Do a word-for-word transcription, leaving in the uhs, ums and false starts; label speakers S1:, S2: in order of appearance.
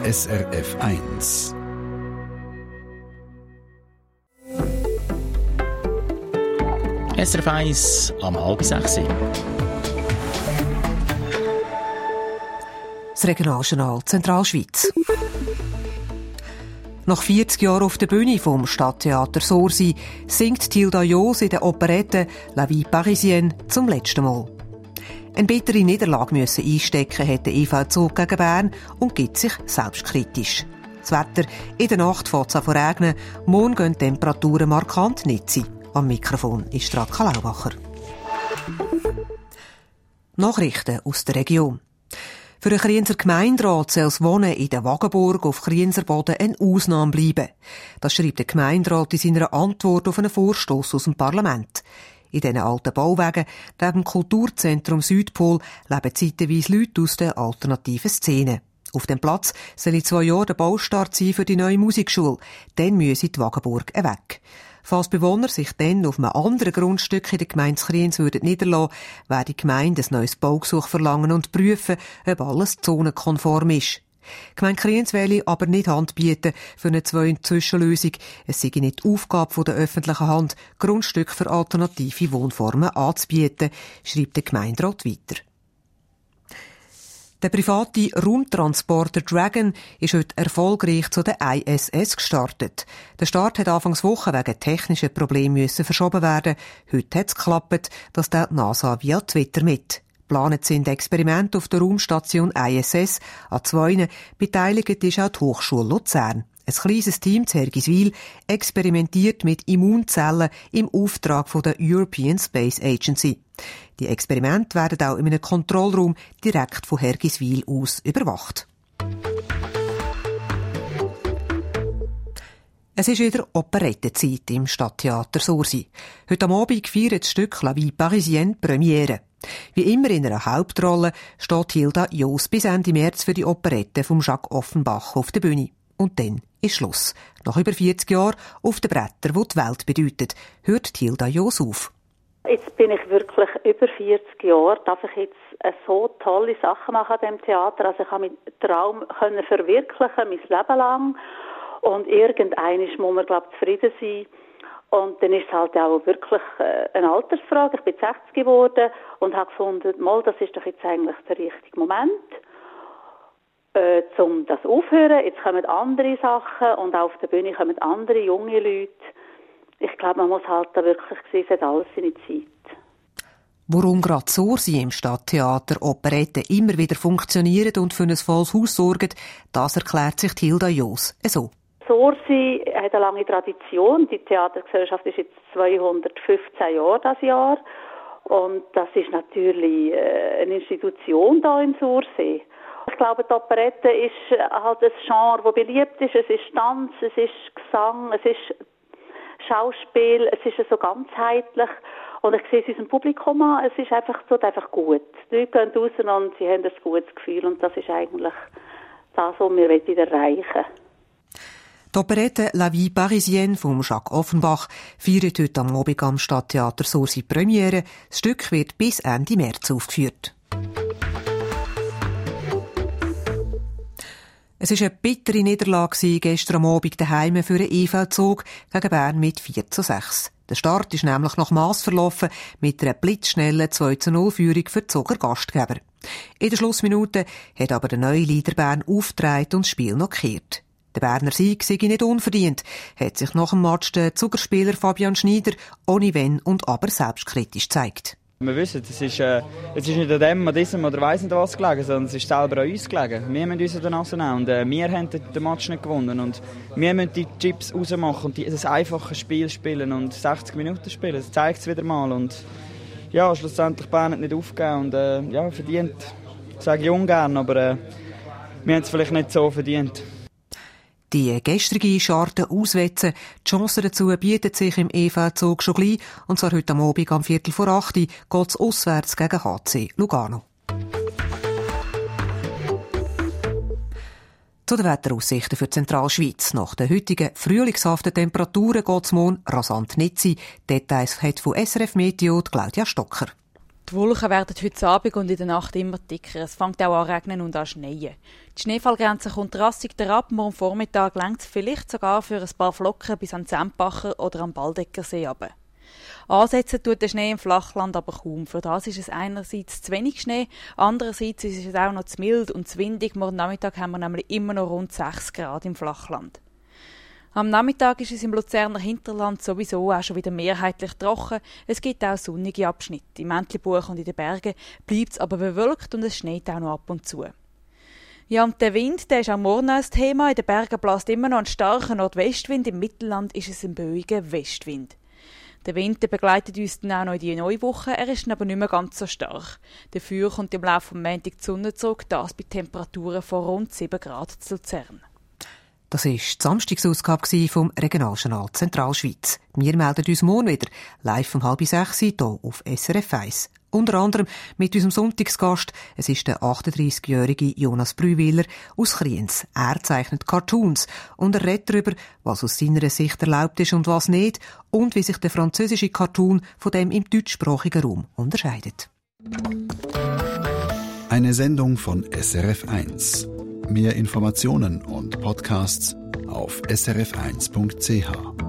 S1: S R F eins.
S2: S R F eins am halb sechs.
S3: Das Regionaljournal Zentralschweiz. Nach vierzig Jahren auf der Bühne vom Stadttheater Sursi singt Tilda Jos in der Operette «La Vie Parisienne» zum letzten Mal. Eine bittere Niederlage müssen einstecken hat der E V Zug gegen Bern und gibt sich selbstkritisch. Das Wetter: in der Nacht fängt es an zu regnen, morgen gehen die Temperaturen markant nicht sein. Am Mikrofon ist Raka Laubacher. Nachrichten aus der Region. Für den Krienzer Gemeinderat soll das Wohnen in der Wagenburg auf Krienzer Boden eine Ausnahme bleiben. Das schreibt der Gemeinderat in seiner Antwort auf einen Vorstoss aus dem Parlament. In diesen alten Bauwagen, neben dem Kulturzentrum Südpol, leben zeitweise Leute aus der alternativen Szene. Auf dem Platz soll in zwei Jahren der Baustart sein für die neue Musikschule. Dann müsse die Wagenburg weg. Falls Bewohner sich dann auf einem anderen Grundstück in der Gemeinde Kriens würden niederlassen, werde die Gemeinde ein neues Baugesuch verlangen und prüfen, ob alles zonenkonform ist. Die Gemeinde Kriens will aber nicht Hand bieten für eine Zwei-Zwischenlösung. Es sei nicht die Aufgabe der öffentlichen Hand, Grundstücke für alternative Wohnformen anzubieten, schreibt der Gemeinderat weiter. Der private Raumtransporter Dragon ist heute erfolgreich zu der I S S gestartet. Der Start hat anfangs Woche wegen technischen Problemen müssen verschoben werden. Heute hat es geklappt, das teilt die NASA via Twitter mit. Geplant sind Experimente auf der Raumstation I S S. An zwei beteiligt ist auch die Hochschule Luzern. Ein kleines Team zu Hergiswil experimentiert mit Immunzellen im Auftrag der European Space Agency. Die Experimente werden auch in einem Kontrollraum direkt von Hergiswil aus überwacht. Es ist wieder Operettenzeit im Stadttheater Sursi. Heute am Abend feiert das Stück «La Vie Parisienne» Premiere. Wie immer in einer Hauptrolle steht Tilda Jos bis Ende März für die Operette von Jacques Offenbach auf der Bühne. Und dann ist Schluss. Nach über vierzig Jahren auf den Brettern, die die Welt bedeutet, hört Tilda Jos auf.
S4: Jetzt bin ich wirklich über vierzig Jahre, darf ich jetzt so tolle Sachen machen an diesem Theater. Also ich habe meinen Traum können verwirklichen, mein Leben lang. Und irgendwann muss man, glaube ich, zufrieden sein. Und dann ist es halt auch wirklich eine Altersfrage. Ich bin sechzig geworden und habe gefunden, mal, das ist doch jetzt eigentlich der richtige Moment, äh, um das aufzuhören. Jetzt kommen andere Sachen und auf der Bühne kommen andere junge Leute. Ich glaube, man muss halt da wirklich sehen, es hat alles seine Zeit.
S3: Warum gerade Sursi im Stadttheater Operette immer wieder funktionieren und für ein volles Haus sorgen, das erklärt sich Tilda Jos so.
S4: Sursi hat eine lange Tradition. Die Theatergesellschaft ist jetzt zweihundertfünfzehn Jahre das Jahr. Und das ist natürlich eine Institution da in Sursi. Ich glaube, die Operette ist halt ein Genre, das beliebt ist. Es ist Tanz, es ist Gesang, es ist Schauspiel, es ist so ganzheitlich. Und ich sehe es unserem Publikum an, es ist einfach, tut einfach gut. Die Leute gehen raus und sie haben ein gutes Gefühl. Und das ist eigentlich das, was wir erreichen wollen.
S3: Die Operette «La Vie Parisienne» von Jacques Offenbach feiert heute am Abend am Stadttheater Sursi Premiere. Das Stück wird bis Ende März aufgeführt. Es war eine bittere Niederlage gestern am Abend daheim für den E V Zug gegen Bern mit vier zu sechs. Der Start ist nämlich nach Mass verlaufen mit einer blitzschnellen zwei zu null Führung für die Zuger Gastgeber. In der Schlussminute hat aber der neue Leader Bern aufgedreht und das Spiel noch gekehrt. Der Berner Sieg sei nicht unverdient, hat sich nach dem Match der Zugerspieler Fabian Schneider ohne Wenn und Aber selbstkritisch gezeigt.
S5: Wir wissen, es ist, äh, es ist nicht an dem, an diesem oder weiss nicht was gelegen, sondern es ist selber an uns gelegen. Wir müssen uns an der Nase nehmen und äh, wir haben den Match nicht gewonnen. Und wir müssen die Chips rausmachen und die, das einfache Spiel spielen und sechzig Minuten spielen. Das zeigt es wieder mal. Und ja, schlussendlich Bern hat nicht aufgegeben und äh, ja, verdient. Das sage ich ungern, aber äh, wir haben es vielleicht nicht so verdient.
S3: Die gestrige Scharte auswetzen, die Chancen dazu bietet sich im E V-Zug schon gleich, und zwar heute am Abend am Viertel vor acht geht es auswärts gegen H C Lugano. Zu den Wetteraussichten für die Zentralschweiz. Nach den heutigen frühlingshaften Temperaturen geht es morgen rasant nicht sein. Details hat von S R F Meteo Claudia Stocker.
S6: Die Wolken werden heute Abend und in der Nacht immer dicker. Es fängt auch an zu regnen und an zu schneien. Die Schneefallgrenze kommt rassig herab. Morgen Vormittag reicht es vielleicht sogar für ein paar Flocken bis an den Sempacher oder am Baldeckersee runter. Ansetzen tut der Schnee im Flachland aber kaum. Für das ist es einerseits zu wenig Schnee, andererseits ist es auch noch zu mild und zu windig. Morgen Nachmittag haben wir nämlich immer noch rund sechs Grad im Flachland. Am Nachmittag ist es im Luzerner Hinterland sowieso auch schon wieder mehrheitlich trocken. Es gibt auch sonnige Abschnitte. Im Entlebuch und in den Bergen bleibt es aber bewölkt und es schneit auch noch ab und zu. Ja, und der Wind, der ist auch morgen ein Thema. In den Bergen bläst immer noch ein starker Nordwestwind. Im Mittelland ist es ein böiger Westwind. Der Wind der begleitet uns dann auch noch in die neue Woche. Er ist dann aber nicht mehr ganz so stark. Dafür kommt im Laufe des Montags die Sonne zurück, das bei Temperaturen von rund sieben Grad zu Luzern.
S3: Das war die Samstagsausgabe vom Regionaljournal Zentralschweiz. Wir melden uns morgen wieder, live um halb sechs hier auf S R F eins. Unter anderem mit unserem Sonntagsgast. Es ist der achtunddreißigjährige Jonas Brühwiler aus Kriens. Er zeichnet Cartoons und er redet darüber, was aus seiner Sicht erlaubt ist und was nicht und wie sich der französische Cartoon von dem im deutschsprachigen Raum unterscheidet.
S1: Eine Sendung von S R F eins. Mehr Informationen und Podcasts auf s r f eins punkt c h.